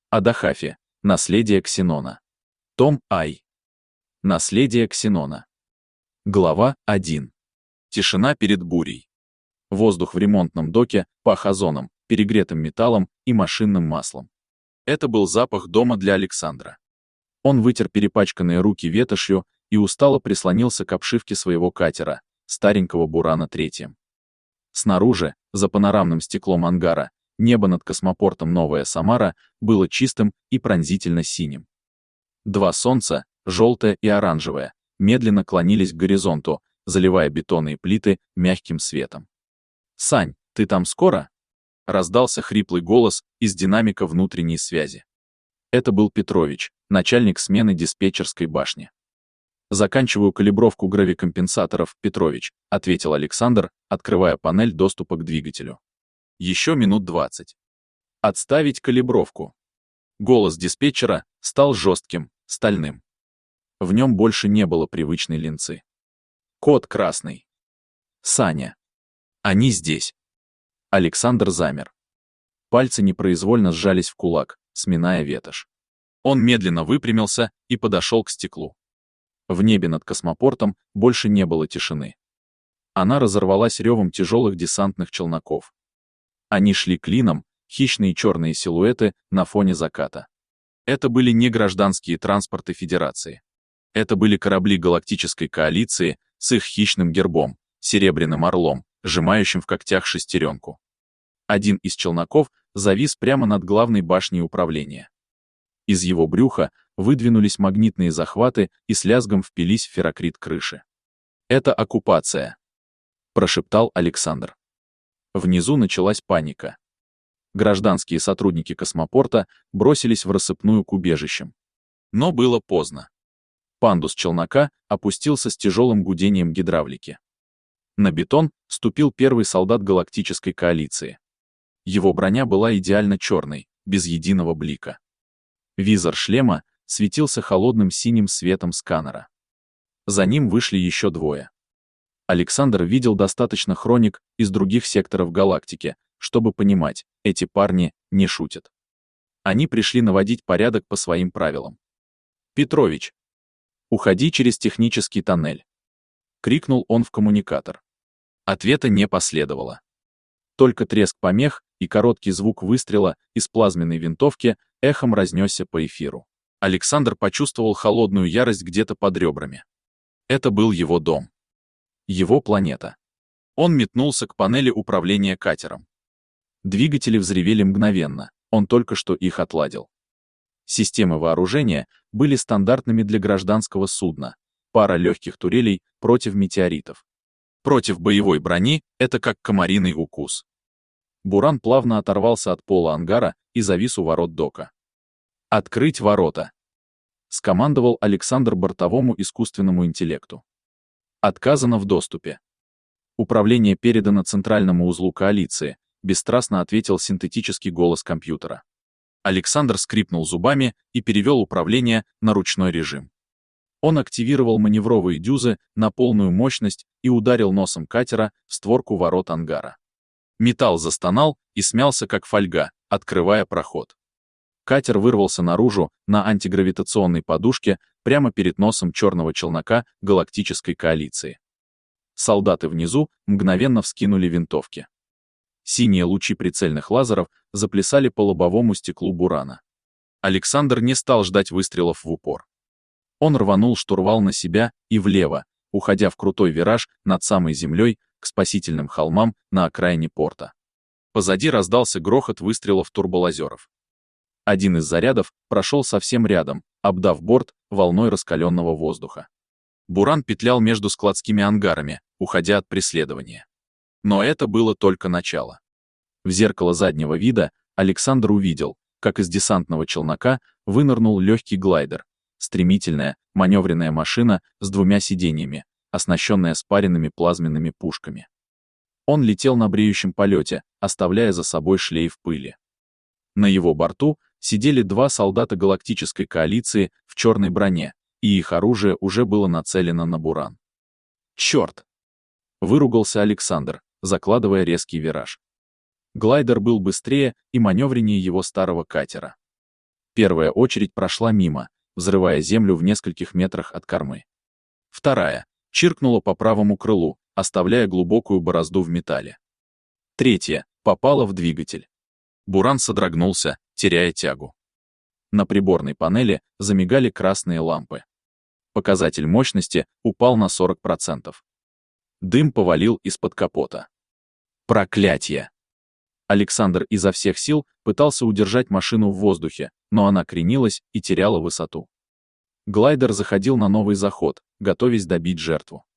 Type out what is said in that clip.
О Дахафе. Наследие Ксенона. Том Ай. Наследие Ксенона. Глава 1. Тишина перед бурей. Воздух в ремонтном доке пах озоном, перегретым металлом и машинным маслом. Это был запах дома для Александра. Он вытер перепачканные руки ветошью и устало прислонился к обшивке своего катера, старенького Бурана-3. Снаружи, за панорамным стеклом ангара, небо над космопортом Новая Самара было чистым и пронзительно синим. Два солнца, желтое и оранжевое, медленно клонились к горизонту, заливая бетонные плиты мягким светом. «Сань, ты там скоро?» — раздался хриплый голос из динамика внутренней связи. Это был Петрович, начальник смены диспетчерской башни. «Заканчиваю калибровку гравикомпенсаторов, Петрович», — ответил Александр, открывая панель доступа к двигателю. «Еще минут 20. Отставить калибровку». Голос диспетчера стал жестким, стальным. В нем больше не было привычной линцы. Код красный. «Саня. Они здесь». Александр замер. Пальцы непроизвольно сжались в кулак, сминая ветошь. Он медленно выпрямился и подошел к стеклу. В небе над космопортом больше не было тишины. Она разорвалась ревом тяжелых десантных челноков. Они шли клином, хищные черные силуэты на фоне заката. Это были не гражданские транспорты Федерации. Это были корабли галактической коалиции с их хищным гербом, серебряным орлом, сжимающим в когтях шестеренку. Один из челноков завис прямо над главной башней управления. Из его брюха выдвинулись магнитные захваты и с лязгом впились в феррокрит крыши. «Это оккупация», — прошептал Александр. Внизу началась паника. Гражданские сотрудники космопорта бросились в рассыпную к убежищам. Но было поздно. Пандус челнока опустился с тяжелым гудением гидравлики. На бетон ступил первый солдат галактической коалиции. Его броня была идеально черной, без единого блика. Визор шлема светился холодным синим светом сканера. За ним вышли еще двое. Александр видел достаточно хроник из других секторов галактики, чтобы понимать, эти парни не шутят. Они пришли наводить порядок по своим правилам. «Петрович, уходи через технический тоннель», — крикнул он в коммуникатор. Ответа не последовало. Только треск помех и короткий звук выстрела из плазменной винтовки эхом разнесся по эфиру. Александр почувствовал холодную ярость где-то под ребрами. Это был его дом. Его планета. Он метнулся к панели управления катером. Двигатели взревели мгновенно, он только что их отладил. Системы вооружения были стандартными для гражданского судна, пара легких турелей против метеоритов. Против боевой брони это как комариный укус. Буран плавно оторвался от пола ангара и завис у ворот дока. «Открыть ворота!» — скомандовал Александр бортовому искусственному интеллекту. «Отказано в доступе». «Управление передано центральному узлу коалиции», — бесстрастно ответил синтетический голос компьютера. Александр скрипнул зубами и перевел управление на ручной режим. Он активировал маневровые дюзы на полную мощность и ударил носом катера в створку ворот ангара. Металл застонал и смялся как фольга, открывая проход. Катер вырвался наружу на антигравитационной подушке прямо перед носом черного челнока галактической коалиции. Солдаты внизу мгновенно вскинули винтовки. Синие лучи прицельных лазеров заплясали по лобовому стеклу Бурана. Александр не стал ждать выстрелов в упор. Он рванул штурвал на себя и влево, уходя в крутой вираж над самой землей к спасительным холмам на окраине порта. Позади раздался грохот выстрелов турболазеров. Один из зарядов прошел совсем рядом, обдав борт волной раскаленного воздуха. Буран петлял между складскими ангарами, уходя от преследования. Но это было только начало. В зеркало заднего вида Александр увидел, как из десантного челнока вынырнул легкий глайдер, стремительная, маневренная машина с двумя сиденьями, оснащенная спаренными плазменными пушками. Он летел на бреющем полете, оставляя за собой шлейф пыли. На его борту сидели два солдата галактической коалиции в черной броне, и их оружие уже было нацелено на Буран. «Черт!» — выругался Александр, закладывая резкий вираж. Глайдер был быстрее и маневреннее его старого катера. Первая очередь прошла мимо, взрывая землю в нескольких метрах от кормы. Вторая чиркнула по правому крылу, оставляя глубокую борозду в металле. Третья попала в двигатель. Буран содрогнулся, теряя тягу. На приборной панели замигали красные лампы. Показатель мощности упал на 40%. Дым повалил из-под капота. Проклятье! Александр изо всех сил пытался удержать машину в воздухе, но она кренилась и теряла высоту. Глайдер заходил на новый заход, готовясь добить жертву.